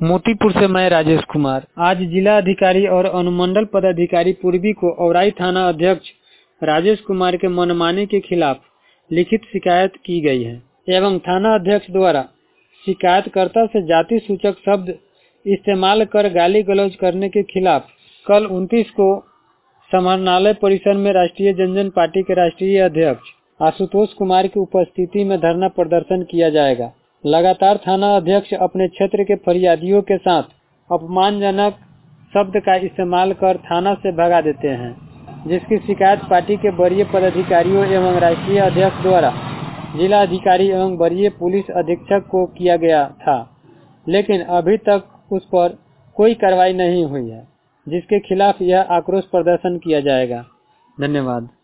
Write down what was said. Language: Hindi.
मोतीपुर से मैं राजेश कुमार। आज जिला अधिकारी और अनुमंडल पदाधिकारी पूर्वी को औराई थाना अध्यक्ष राजेश कुमार के मनमानी के खिलाफ लिखित शिकायत की गई है एवं थाना अध्यक्ष द्वारा शिकायतकर्ता से जाति सूचक शब्द इस्तेमाल कर गाली गलौज करने के खिलाफ कल 29 को समाहरणालय परिसर में राष्ट्रीय जनजन पार्टी के राष्ट्रीय अध्यक्ष आशुतोष कुमार की उपस्थिति में धरना प्रदर्शन किया जाएगा। लगातार थाना अध्यक्ष अपने क्षेत्र के फरियादियों के साथ अपमानजनक शब्द का इस्तेमाल कर थाना से भगा देते हैं, जिसकी शिकायत पार्टी के वरीय पदाधिकारियों एवं राष्ट्रीय अध्यक्ष द्वारा जिला अधिकारी एवं वरीय पुलिस अधीक्षक को किया गया था, लेकिन अभी तक उस पर कोई कार्रवाई नहीं हुई है, जिसके खिलाफ यह आक्रोश प्रदर्शन किया जाएगा। धन्यवाद।